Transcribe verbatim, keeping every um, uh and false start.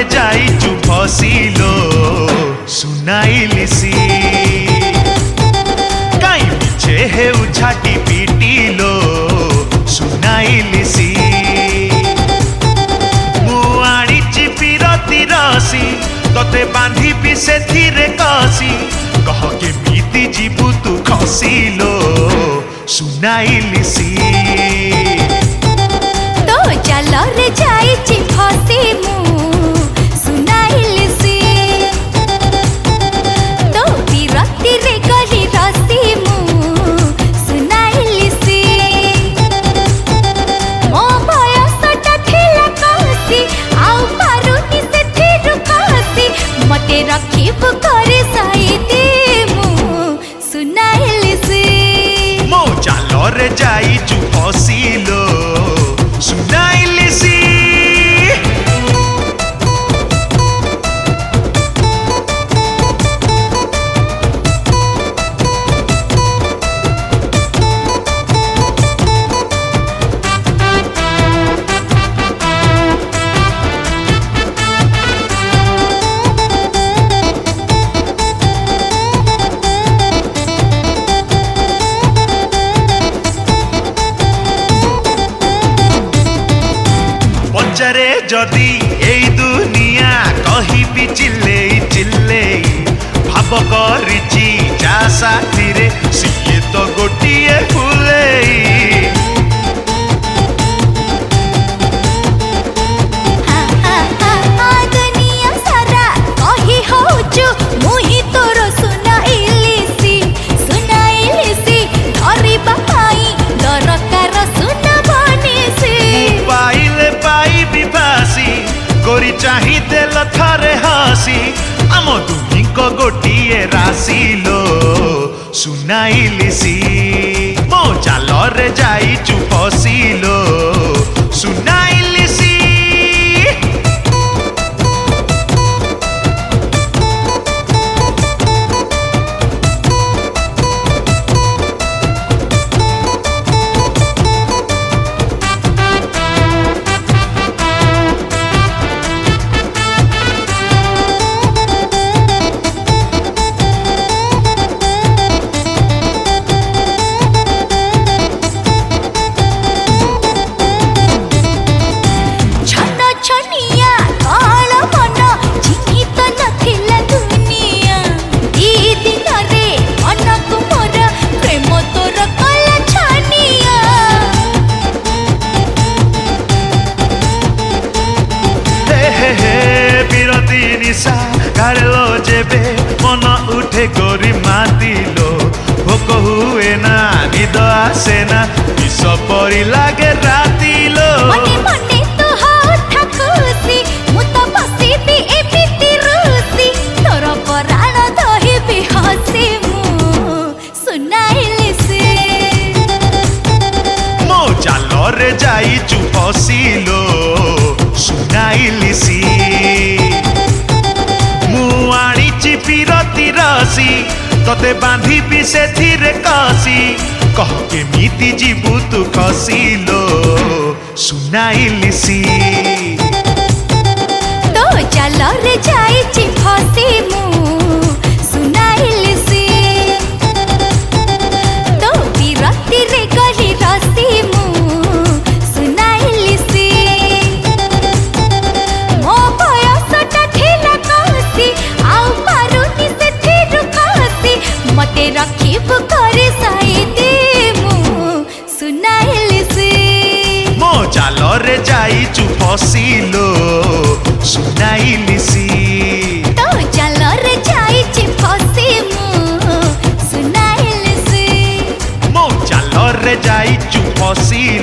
जाइचु फसिलो सुनाइलिसी काई मिछे हेउ छाटी पिटिलो सुनाइलिसी मु आनिची पिरती रसी तोते बांधिबी सेथिरे कसी कह केमिति जीवु तू खसिलो सुनाइलिसी तो चल रे जाइची फसी मु सुनाइलिसी तो पिरती रे गली रसी मु सुनाइलिसी मो बयसटा थिला कहसी आउ पारुनी सेथिरु कहसी मते रखिब करे साइती मु सुनाइलिसी मो चल रे जाइचु फसिलो सुनाइलिसी पंजरे जदि एई दुनिया कहिबी चिल्ले चिल्ले भाव करिची जा साथी रे सिए तो गोटिए फुले दुनिया सारा कही होचु मुही तोर सुनाइलिसी सुनाइलिसी धरी बाई दरकार सुना बनिसी पाइले पाइबी फासी गोरी चाही देल थरे हसी आम दुनी को गोटिए रासिलो सुनाइलिसी मो चाल रे जाइचु फसिलो सुनाइलिसी गाड़लो जेबे मन उठे गोरी मातिलो भोक हुए ना निद आसे ना विष परी लागे रातिलो मने मने तो होठा खुसी मु तो बसिबी एमिति रुसी तोर पराण दहिबी हसी मु सुनाइलिसी मो चाल रे जाइचु फसिलो सुनाइलिसी पिरती रसी तोते बांधिबी सेथिरे कसी कह केमिति जीवु तू खसिलो सुनाइलिसी तो चल रे जाइची फसी मु सुनाइलिसी तो पिरती रे गली रसी मु सुनाइलिसी मो बयसटा थिला कहसी आउ मते रखिब करे साइती मु सुनाइलिसी मो चाल रे जाइचु फसिलो सुनाइलिसी तो चल रे जाइची फसी मु सुनाइलिसी मो चाल रे जाइचु फसिलो